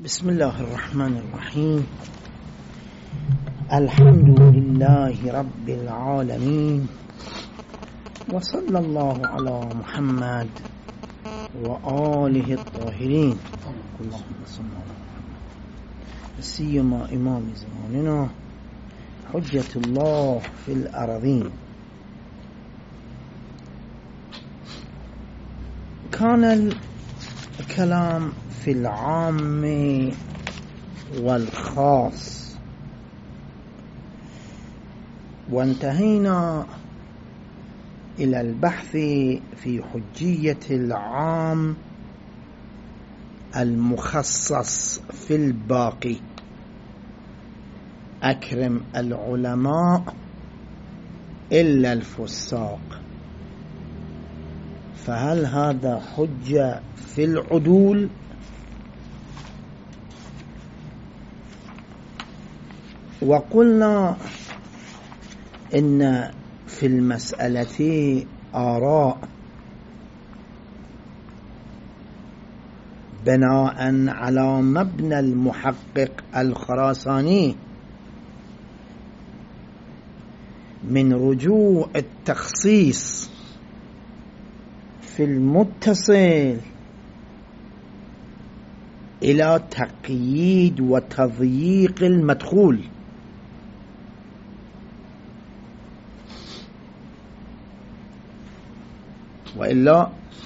بسم الله الرحمن الرحيم. الحمد لله رب العالمين، وصلى الله على محمد وآله الطاهرين. اللهم صل على محمد، سيما إمام زماننا حجة الله في الأرضين. كان الكلام في العام والخاص، وانتهينا إلى البحث في حجية العام المخصص في الباقي. أكرم العلماء إلا الفساق، فهل هذا حجة في العدول؟ وقلنا إن في المسألة آراء بناء على مبنى المحقق الخراساني من رجوع التخصيص في المتصل إلى تقييد وتضييق المدخول. وإلا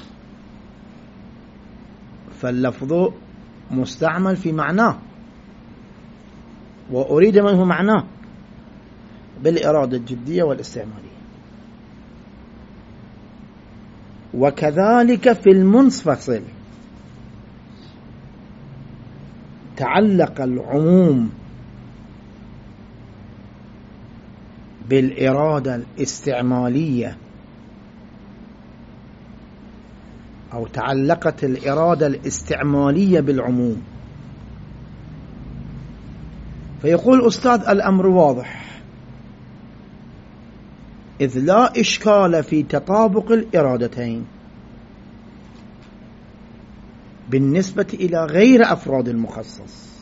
فاللفظ مستعمل في معناه، وأريد منه معناه بالإرادة الجدية والاستعمالية. وكذلك في المنفصل تعلق العموم بالإرادة الاستعمالية، أو تعلقت الإرادة الاستعمالية بالعموم. فيقول أستاذ الأمر واضح، إذ لا إشكال في تطابق الإرادتين بالنسبة إلى غير أفراد المخصص.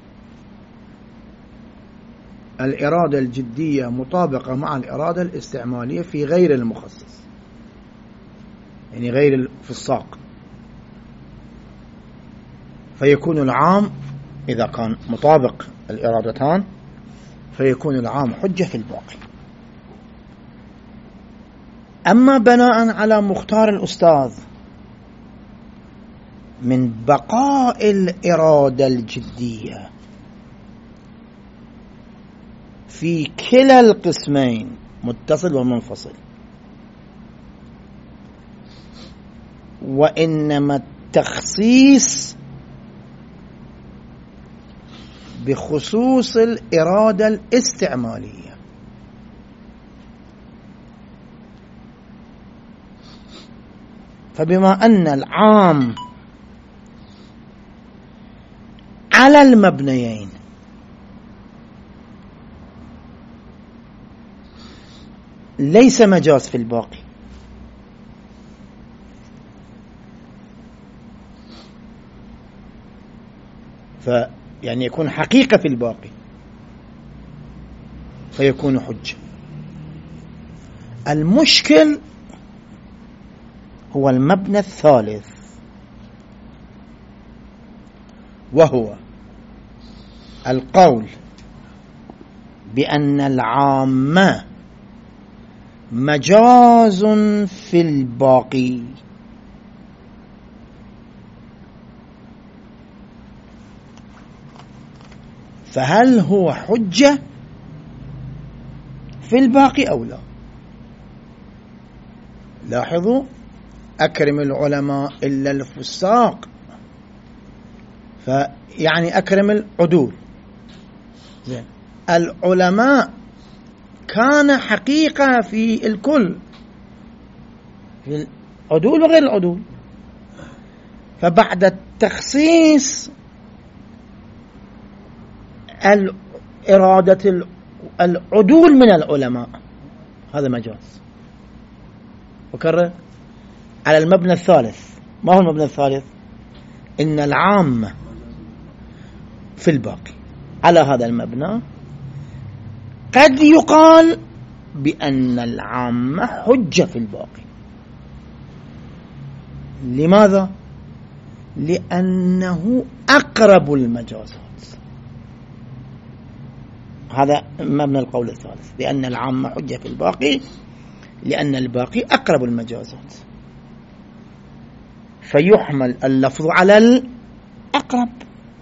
الإرادة الجدية مطابقة مع الإرادة الاستعمالية في غير المخصص، يعني غير الفساق، فيكون العام إذا كان مطابق الإرادتان فيكون العام حجة في الباقي. أما بناء على مختار الأستاذ من بقاء الإرادة الجدية في كلا القسمين متصل ومنفصل، وإنما التخصيص بخصوص الإرادة الاستعمالية. فبما أن العام على المبنيين ليس مجاز في الباقي، يعني يكون حقيقة في الباقي فيكون حجة. المشكل هو المبنى الثالث، وهو القول بأن العام مجاز في الباقي. فهل هو حجة في الباقي أو لا؟ لاحظوا، أكرم العلماء إلا الفساق، فيعني أكرم العدول. زين، العلماء كان حقيقة في الكل، في العدول وغير العدول. فبعد التخصيص الإرادة العدول من العلماء هذا مجاز. وكرر على المبنى الثالث. ما هو المبنى الثالث؟ إن العام في الباقي. على هذا المبنى قد يقال بأن العام حجة في الباقي. لماذا؟ لأنه أقرب المجازات. هذا مبنى القول الثالث، لأن العام حجة في الباقي لأن الباقي أقرب المجازات، فيحمل اللفظ على الأقرب.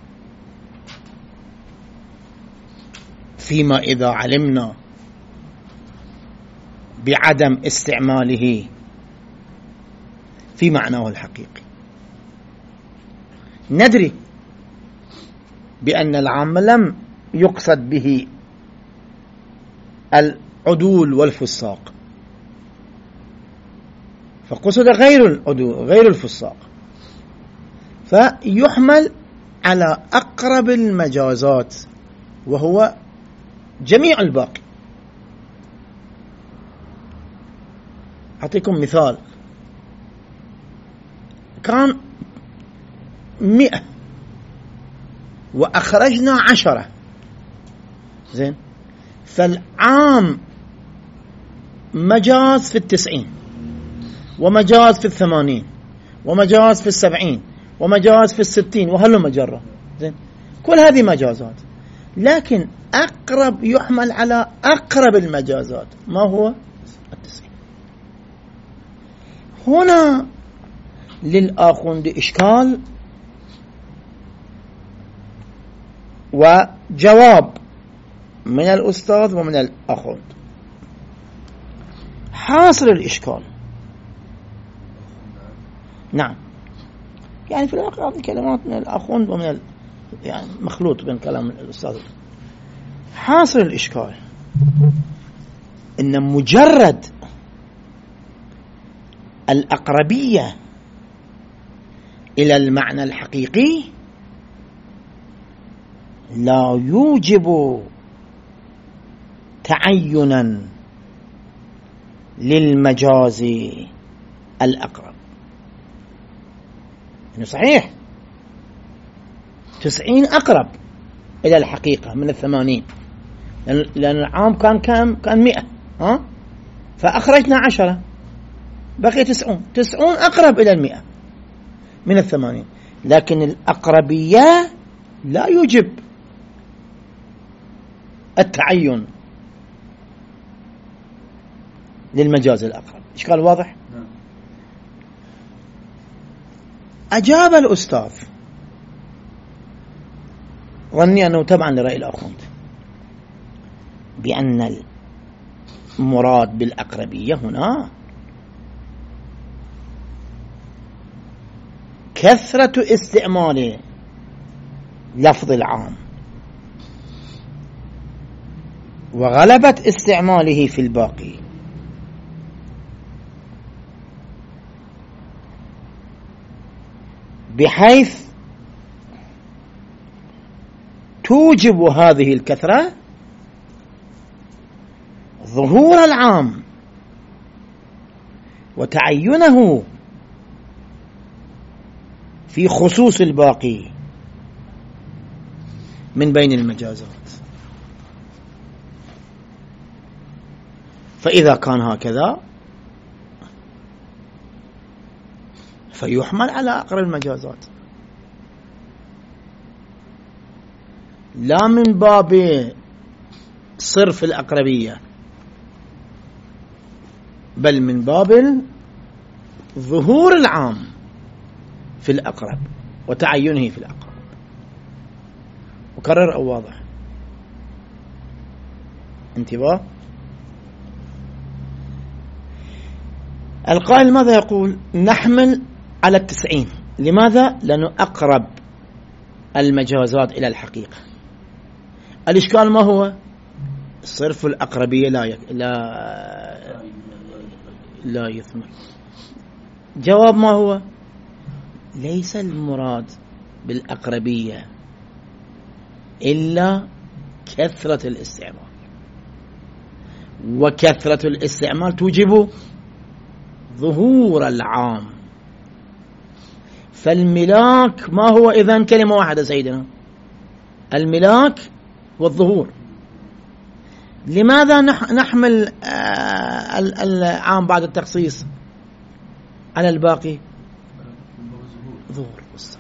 فيما إذا علمنا بعدم استعماله في معناه الحقيقي، ندري بأن العام لم يقصد به العدول والفساق، فقصد غير العدول غير الفساق، فيحمل على أقرب المجازات وهو جميع الباقي. أعطيكم مثال. كان 100 وأخرجنا 10، زين، فالعام مجاز في 90 ومجاز في 80 ومجاز في 70 ومجاز في 60 وهل مجرة، زين، كل هذه مجازات، لكن أقرب يحمل على أقرب المجازات. ما هو؟ 90. هنا للآخوند إشكال وجواب من الأستاذ ومن الآخوند. حاصل الإشكال، نعم، يعني في الواقع هذه كلمات من الآخوند ومن يعني مخلوط بين كلام الأستاذ. حاصل الإشكال إن مجرد الأقربية إلى المعنى الحقيقي لا يوجب تعينا للمجاز الأقرب. إنه صحيح 90 أقرب إلى الحقيقة من 80، لأن العام كان كم؟ كان 100، فأخرجنا 10 بقي 90 أقرب إلى 100 من 80، لكن الأقربية لا يوجب التعين للمجاز الأقرب. إشكال واضح؟ أجاب الأستاذ ظني أنه تبعا لرأي الآخوند بأن المراد بالأقربية هنا كثرة استعمال لفظ العام وغلبة استعماله في الباقي، بحيث توجب هذه الكثرة ظهور العام وتعينه في خصوص الباقي من بين المجازات. فإذا كان هكذا فيحمل على أقرب المجازات، لا من باب صرف الأقربية بل من باب ظهور العام في الأقرب وتعينه في الأقرب. أكرر أو واضح؟ انتباه. القائل ماذا يقول؟ نحمل على 90. لماذا؟ لأنه أقرب المجازات إلى الحقيقة. الإشكال ما هو؟ صرف الأقربية لا يثمر. جواب ما هو؟ ليس المراد بالأقربية إلا كثرة الاستعمال، وكثرة الاستعمال توجب ظهور العام. فالملاك ما هو إذن؟ كلمة واحدة سيدنا، الملاك والظهور. لماذا نحمل العام بعد التخصيص على الباقي؟ ظهور والصلاة.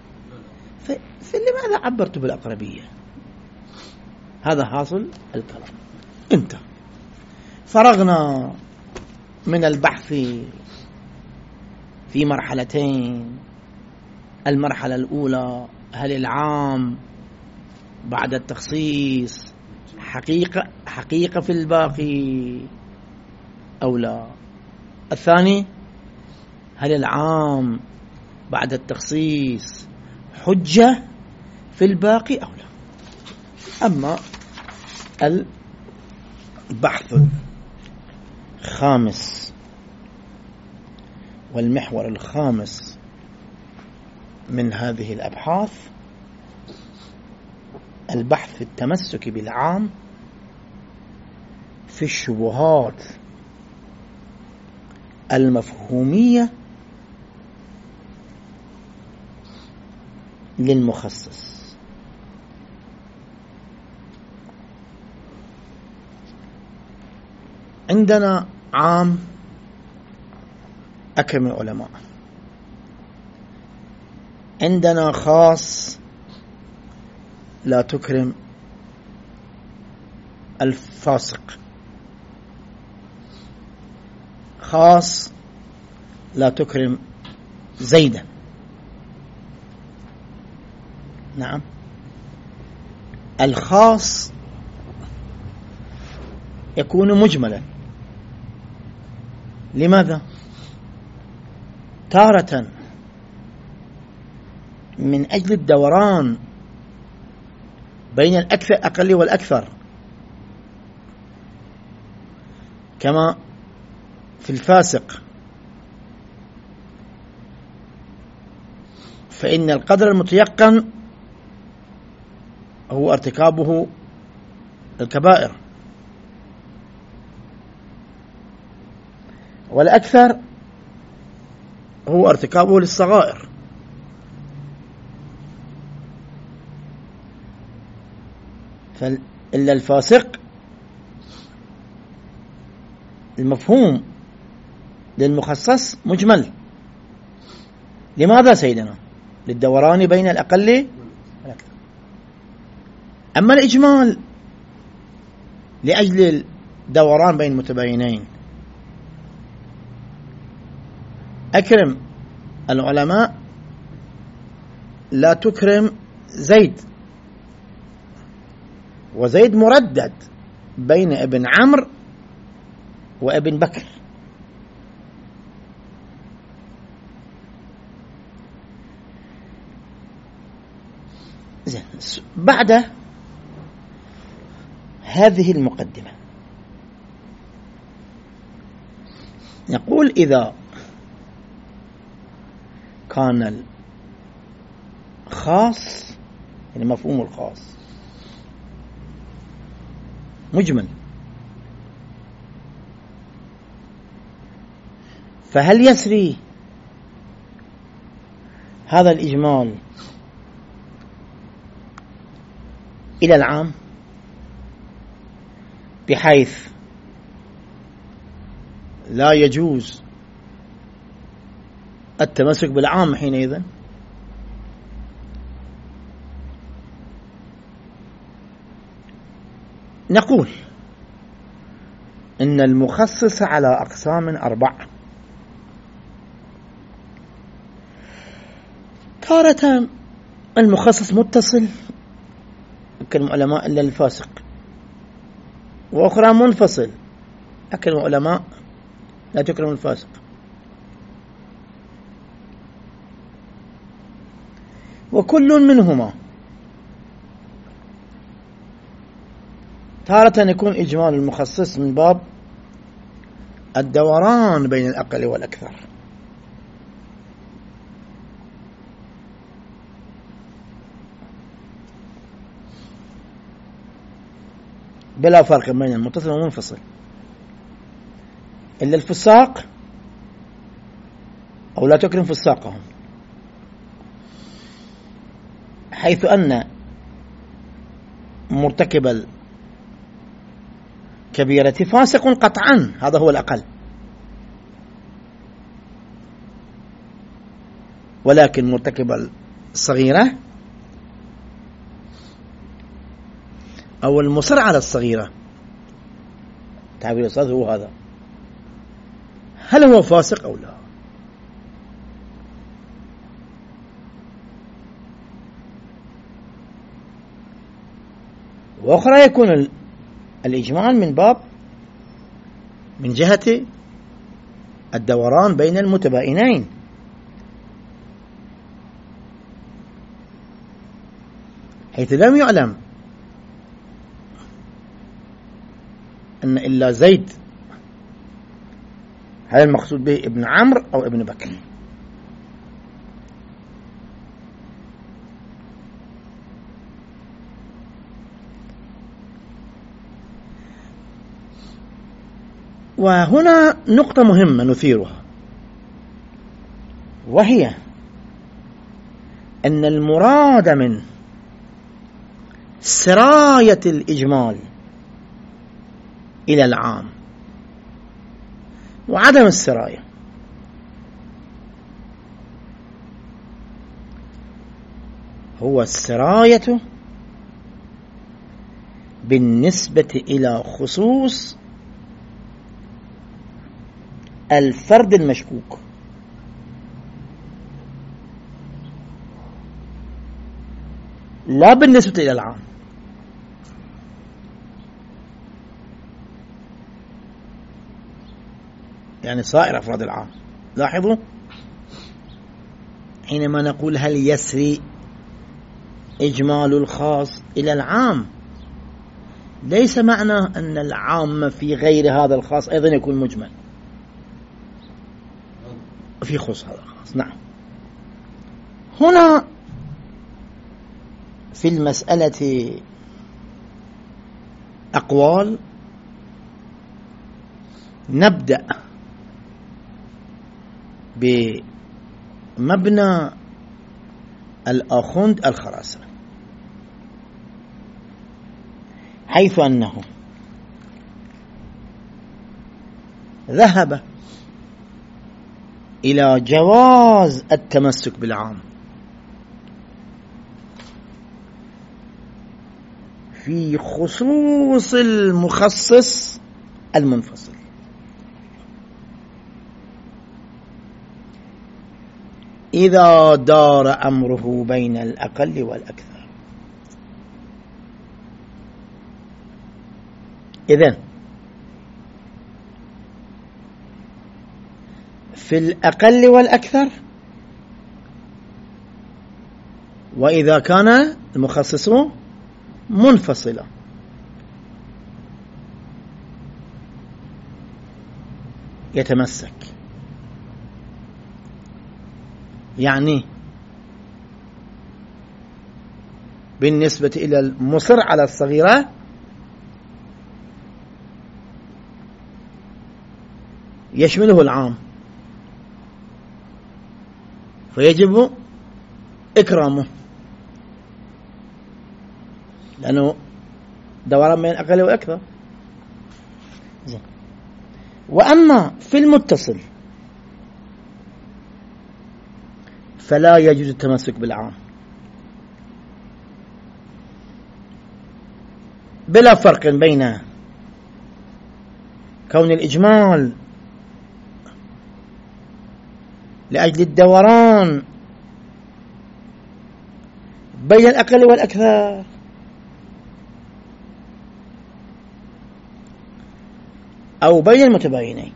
فلماذا عبرت بالأقربية؟ هذا حاصل الكلام. انتهى. فرغنا من البحث في مرحلتين. المرحلة الأولى: هل العام بعد التخصيص حقيقة في الباقي أو لا؟ الثاني: هل العام بعد التخصيص حجة في الباقي أو لا؟ أما البحث الخامس والمحور الخامس من هذه الأبحاث: البحث في التمسك بالعام في الشبهات المفهومية للمخصص. عندنا عام أكرم العلماء، عندنا خاص لا تكرم الفاسق، خاص لا تكرم زيدا. نعم، الخاص يكون مجملا. لماذا؟ تارة من أجل الدوران بين الأقل والأكثر، كما في الفاسق، فإن القدر المتيقن هو ارتكابه الكبائر، والأكثر هو ارتكابه للصغائر. إلا الفاسق المفهوم للمخصص مجمل. لماذا سيدنا؟ للدوران بين الأقل والأكثر. أما الإجمال لأجل الدوران بين متباينين. أكرم العلماء لا تكرم زيد، وزيد مردد بين ابن عمرو وابن بكر. بعد هذه المقدمة نقول: إذا كان الخاص، يعني مفهوم الخاص، مجمل، فهل يسري هذا الإجمال إلى العام بحيث لا يجوز التمسك بالعام حينئذ؟ نقول إن المخصص على أقسام 4: تارة المخصص متصل أكرم علماء إلا الفاسق، وأخرى منفصل أكرم علماء لا تكرم الفاسق. وكل منهما تارة يكون إجمال المخصص من باب الدوران بين الأقل والأكثر، بلا فرق بين المتصل والمنفصل، إلا الفساق أو لا تكرم فساقهم، حيث أن مرتكب الكبيرة فاسق قطعا، هذا هو الأقل، ولكن مرتكب الصغيرة أو المصر على الصغيرة، تعبير الأستاذ هو هذا، هل هو فاسق أو لا؟ وأخرى يكون الإجمال من باب من جهة الدوران بين المتباينين، حيث لم يعلم أن إلا زيد، هل المقصود به ابن عمرو أو ابن بكر؟ وهنا نقطة مهمة نثيرها، وهي أن المراد من سراية الإجمال إلى العام وعدم السراية هو السراية بالنسبة إلى خصوص الفرد المشكوك، لا بالنسبة إلى العام. يعني صائر أفراد العام. لاحظوا حينما نقول هل يسري إجمال الخاص إلى العام، ليس معنى أن العام في غير هذا الخاص أيضا يكون مجمل في خصوص هذا الخاص. نعم، هنا في المسألة أقوال، نبدأ بمبنى الآخوند الخراساني، حيث أنه ذهب إلى جواز التمسك بالعام في خصوص المخصص المنفصل، إذا دار أمره بين الأقل والأكثر. إذن في الأقل والأكثر، وإذا كان المخصص منفصلا، يتمسك. يعني بالنسبة إلى المصر على الصغيرة يشمله العام، فيجب إكرامه، لأنه دوران بين أقل وأكثر. وأما في المتصل فلا يجوز التمسك بالعام، بلا فرق بين كون الإجمال لأجل الدوران بين الأقل والأكثر، أو بين المتباينين.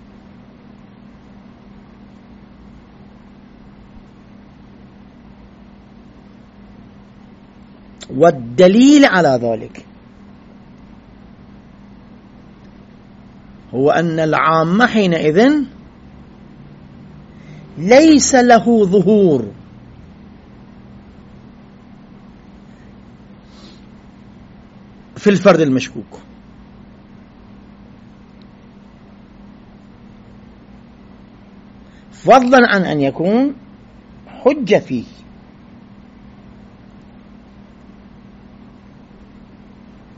والدليل على ذلك هو أن العام حينئذ ليس له ظهور في الفرد المشكوك، فضلا عن أن يكون حجة فيه.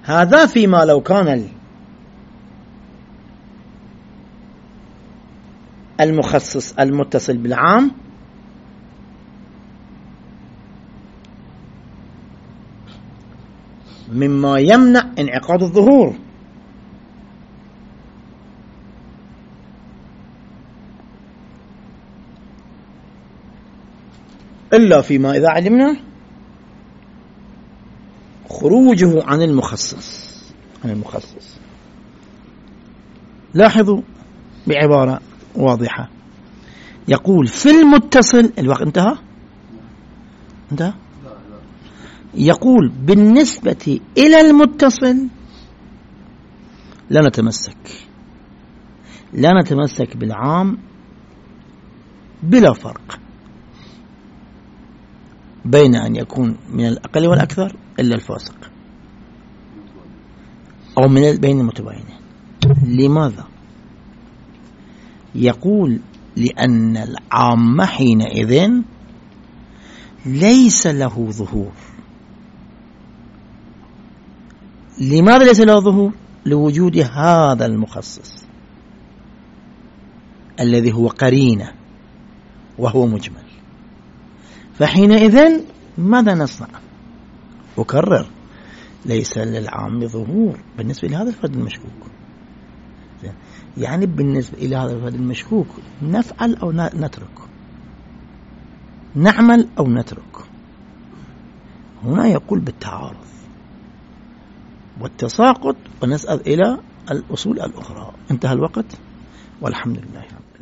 هذا فيما لو كان المخصص المتصل بالعام مما يمنع انعقاد الظهور، إلا فيما إذا علمنا خروجه عن المخصص. لاحظوا بعبارة واضحة، يقول في المتصل، الوقت انتهى؟ يقول بالنسبة إلى المتصل لا نتمسك بالعام بلا فرق بين أن يكون من الأقل والأكثر إلا الفاسق، أو بين المتباينين. لماذا؟ يقول لأن العام حينئذ ليس له ظهور. لماذا ليس له ظهور؟ لوجود هذا المخصص الذي هو قرينة وهو مجمل. فحينئذ ماذا نصنع؟ أكرر، ليس للعام ظهور بالنسبة لهذا الفرد المشكوك. يعني بالنسبة إلى هذا الفرد المشكوك نفعل أو نترك، نعمل أو نترك. هنا يقول بالتعارض والتساقط، ونسأل إلى الأصول الأخرى. انتهى الوقت والحمد لله.